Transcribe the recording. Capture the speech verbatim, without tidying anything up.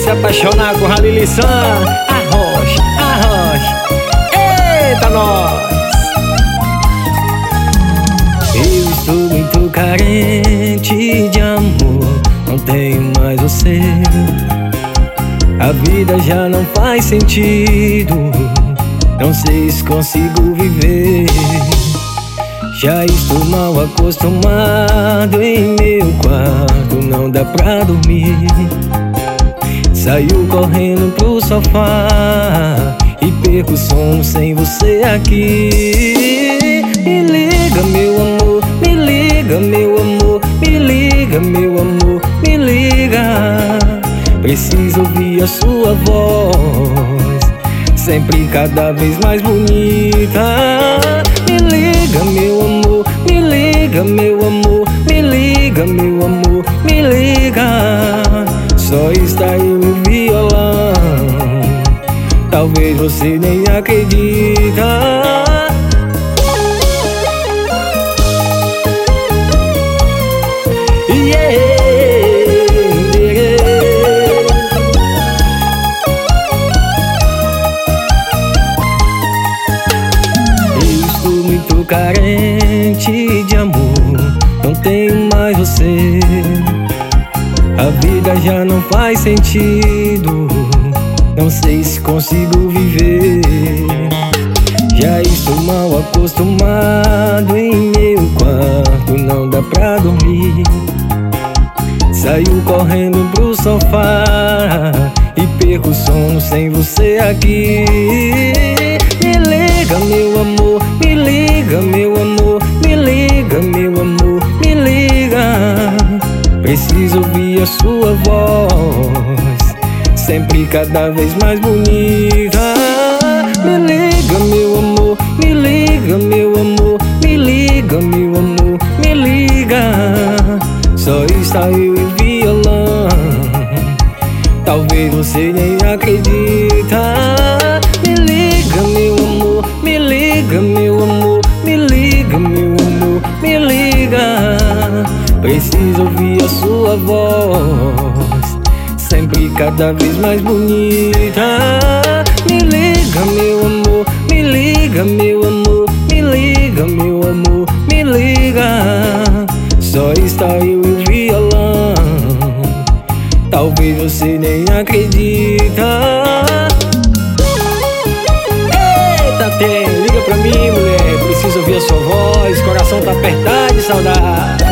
se apaixonar com Halili-san. Arrocha, arrocha, eita nós! Eu estou muito carente de amor, não tenho mais você. A vida já não faz sentido, não sei se consigo viver. Já estou mal acostumado em meu quarto, não dá pra dormir. Saiu correndo pro sofá e perco o sono sem você aqui. Me liga, meu amor, me liga, meu amor, me liga, meu amor, me liga. Preciso ouvir a sua voz, sempre cada vez mais bonita. Me liga, meu amor, me liga, meu amor, me liga, meu amor, me liga. Só está eu e o violão, talvez você nem acredita. Carente de amor, não tenho mais você. A vida já não faz sentido, não sei se consigo viver. Já estou mal acostumado em meu quarto, não dá pra dormir. Saiu correndo pro sofá e perco o sono sem você aqui. Me liga, meu amor, me liga, meu amor, me liga, meu amor, me liga. Preciso ouvir a sua voz, sempre cada vez mais bonita. Me liga, meu amor, me liga, meu amor, me liga, meu amor, me liga. Só está eu e o violão, talvez você nem acredita. Me liga, meu amor, me liga, meu amor, me liga, meu amor, me liga. Preciso ouvir a sua voz, sempre cada vez mais bonita. Me liga, meu amor, me liga, meu amor, me liga, meu amor, me liga. Só está eu e o violão, talvez você nem acredita. Eita, tem, liga pra mim, mulher, preciso ouvir a sua voz, coração tá apertado de saudade.